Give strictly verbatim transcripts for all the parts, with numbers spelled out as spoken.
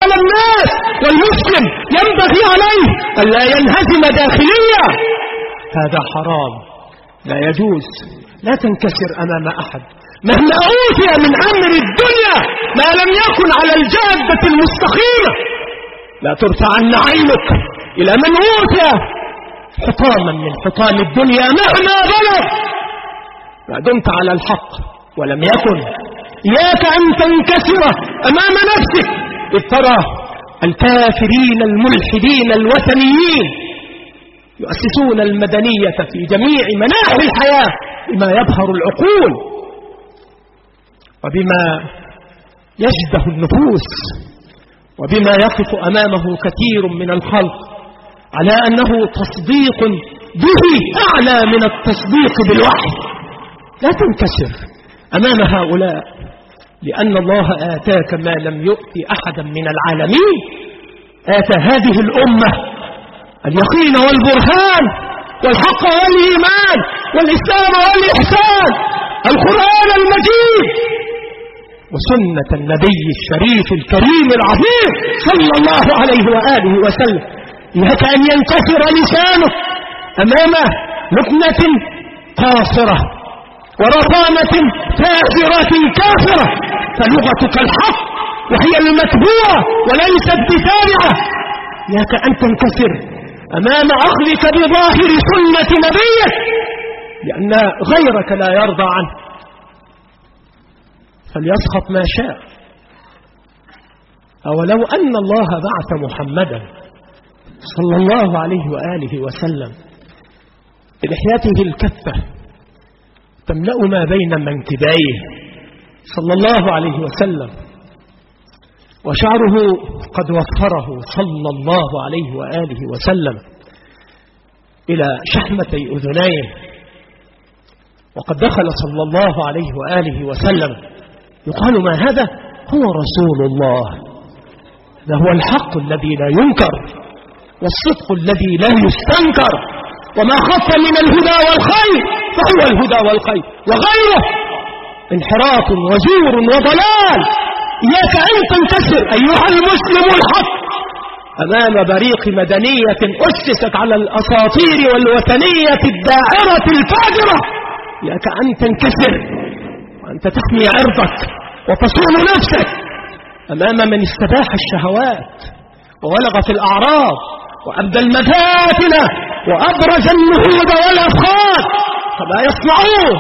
على الناس، والمسلم ينبغي عليه ألا ينهزم داخليا. هذا حرام، لا يجوز. لا تنكسر أمام أحد مهما أوتي من أمر الدنيا ما لم يكن على الجادة المستقيمة. لا ترفعن عينك إلى من أوتي حطاما من حطام الدنيا مهما بلغ، ما دمت على الحق ولم يكن. إياك أن تنكسر أمام نفسك، إذ ترى الكافرين الملحدين الوثنيين يؤسسون المدنية في جميع مناحي الحياة بما يبهر العقول وبما يجده النفوس وبما يقف أمامه كثير من الخلق على أنه تصديق به أعلى من التصديق بالوحي. لا تنكسر أمام هؤلاء، لأن الله آتاك ما لم يؤتي أحدا من العالمين. آتى هذه الأمة اليقين والبرهان والحق والإيمان والإسلام والإحسان، القرآن المجيد وسنة النبي الشريف الكريم العظيم صلى الله عليه وآله وسلم. إياك أن ينكسر لسانك أمام لقمة قاصرة ورطانة فاجرة كافرة، فلغتك الحق وهي المتبوعة وليست بتابعة. إياك أن تنكسر أمام أخذك بظاهر سنة نبيك، لأن غيرك لا يرضى عنه، فليسخط ما شاء. أولو أن الله بعث محمدا صلى الله عليه وآله وسلم بلحيته الكثة تملأ ما بين منكبيه صلى الله عليه وسلم، وشعره قد وفره صلى الله عليه وآله وسلم إلى شحمتي أذنيه، وقد دخل صلى الله عليه وآله وسلم يقال ما هذا؟ هو رسول الله. هذا هو الحق الذي لا ينكر والصدق الذي لا يستنكر، وما خف من الهدى والخير فهو الهدى والخير، وغيره انحراف وزور وضلال. إياك أن تنكسر أيها المسلم الحق أمام بريق مدنية أسست على الأساطير والوثنية الداعرة الفاجرة. إياك أن تنكسر وأنت تحمي عرضك وتصون نفسك أمام من استباح الشهوات وولغ في الأعراض وأبدى المفاتن وأبرز النهوض والأفخاذ فما يصنعون.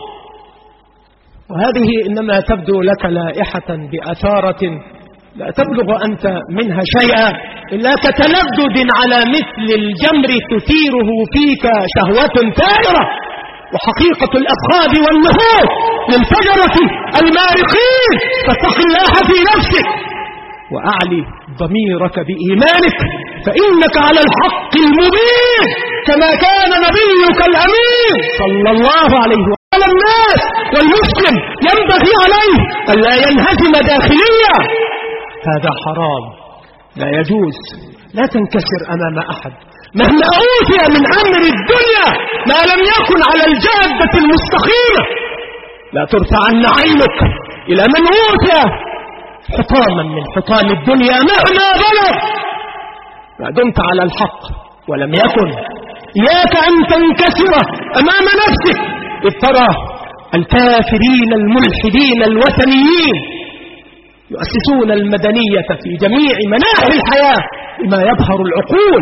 وهذه إنما تبدو لك لائحة بأثارة لا تبلغ أنت منها شيئا إلا كتلذذ على مثل الجمر تثيره فيك شهوة ثائرة، وحقيقة الأفخاذ والنهوض للفجرة المارقين. فاتق الله في نفسك وأعلي ضميرك بإيمانك، فإنك على الحق المبين كما كان نبيك الأمين صلى الله عليه وعلى الناس. والمسلم ينبغي عليه ألا ينهزم داخليا. هذا حرام، لا يجوز. لا تنكسر أمام أحد مهما أوتي من أمر الدنيا ما لم يكن على الجادة المستقيمة. لا ترفعن عينك إلى من أوتي حطاما من حطام الدنيا مهما بلغ، ما دمت على الحق ولم يكن. إياك أن تنكسر أمام نفسك، إذ ترى الكافرين الملحدين الوثنيين يؤسسون المدنية في جميع مناحي الحياة بما يبهر العقول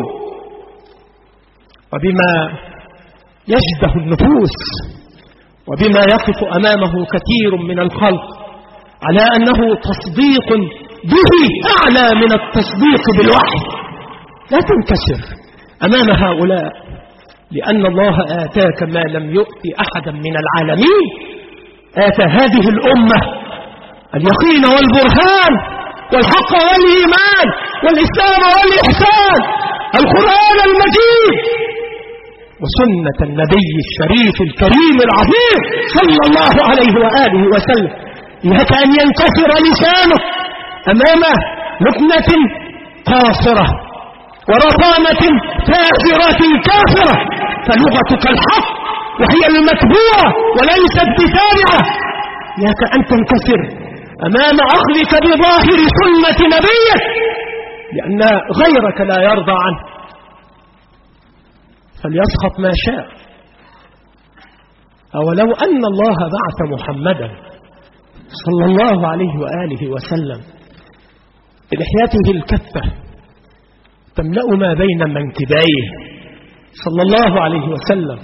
وبما يجده النفوس وبما يقف أمامه كثير من الخلق على أنه تصديق به أعلى من التصديق بالوحي. لا تنكسر أمام هؤلاء، لأن الله آتاك ما لم يؤتي أحدا من العالمين. آتى هذه الأمة اليقين والبرهان والحق والإيمان والإسلام والإحسان، القرآن المجيد وسنة النبي الشريف الكريم العظيم صلى الله عليه وآله وسلم. إياك أن ينكسر لسانك أمام لقمة قاصرة ورطانة فاجرة كافرة، فلغتك الحق وهي المتبوعة وليست بتابعة. إياك أن تنكسر أمام أخذك بظاهر سنة نبيك، لأن غيرك لا يرضى عنه فليسخط ما شاء. أولو أن الله بعث محمدا صلى الله عليه وآله وسلم بلحيته الكثة تملأ ما بين منكبيه صلى الله عليه وسلم،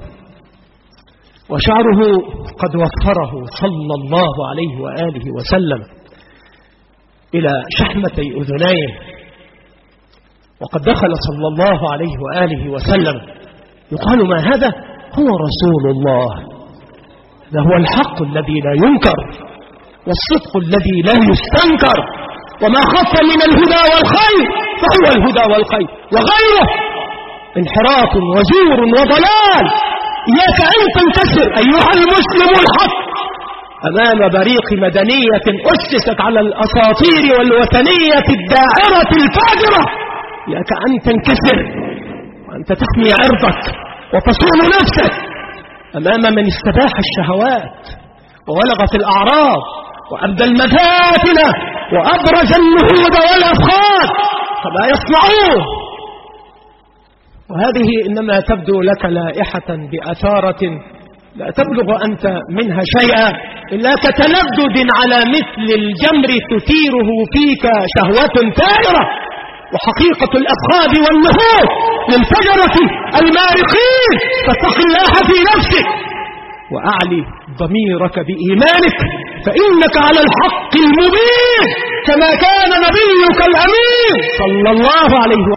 وشعره قد وفره صلى الله عليه وآله وسلم إلى شحمتي أذنيه، وقد دخل صلى الله عليه وآله وسلم يقال ما هذا؟ هو رسول الله، هذا هو الحق الذي لا ينكر والصدق الذي لا يستنكر، وما خف من الهدى والخير فهو الهدى والخير، وغيره انحراف وزور وضلال. إياك أن تنكسر أيها المسلم الحق أمام بريق مدنية أسست على الأساطير والوثنية الداعرة الفاجرة. إياك أن تنكسر وأنت تحمي عرضك وتصون نفسك أمام من استباح الشهوات وولغ في الأعراض وأبدى المفاتن وأبرز النهوض والأفخاذ فما يصنعوه. وهذه إنما تبدو لك لائحة بأثارة لا تبلغ أنت منها شيئا إلا كتلذذ على مثل الجمر تثيره فيك شهوة ثائرة، وحقيقة الأفخاذ والنهوض للفجرة المارقين. فاتق الله في نفسك وأعلي ضميرك بإيمانك، فإنك على الحق المبين كما كان نبيك الأمين صلى الله عليه وسلم.